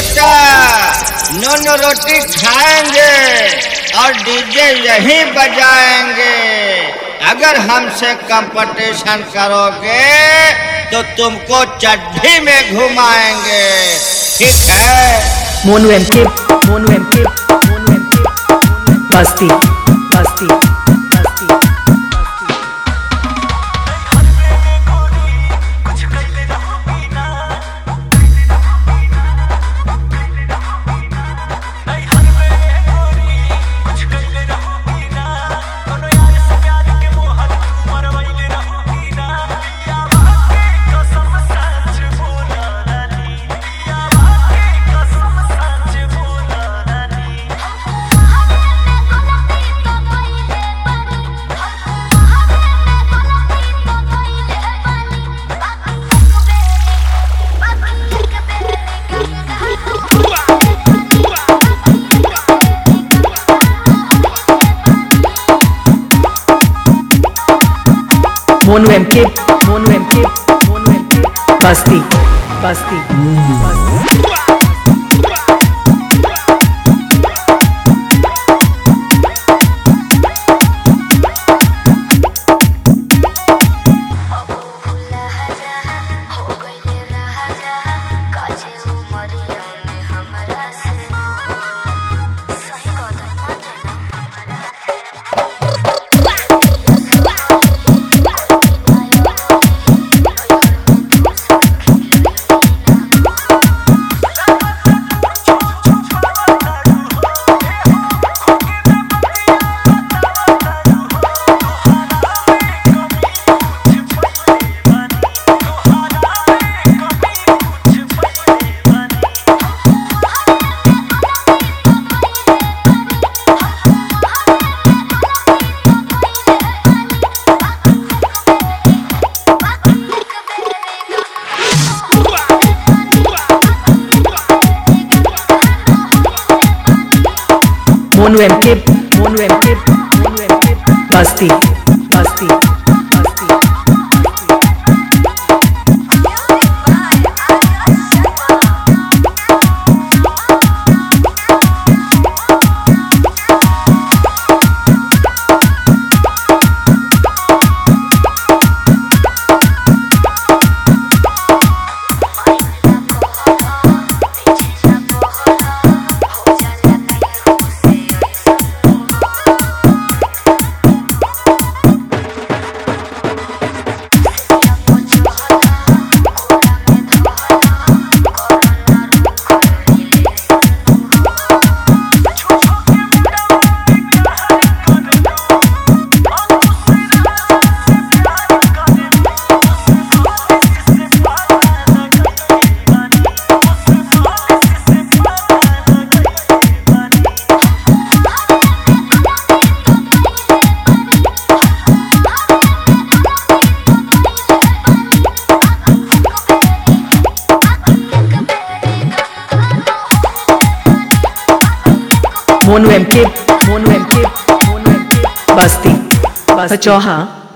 सोचा नून रोटी खाएंगे और डीजे यहीं बजाएंगे। अगर हमसे कंपटीशन करोगे तो तुमको चड्ढी में घुमाएंगे, ठीक है? मोनू एम के बस्ती बस्ती बस्ती। मोनू एम के बस्ती बस्ती बस्ती। मोनू एम के बस्ती बस्ती बस्ती। मोनू एम के बस्ती बस्ती।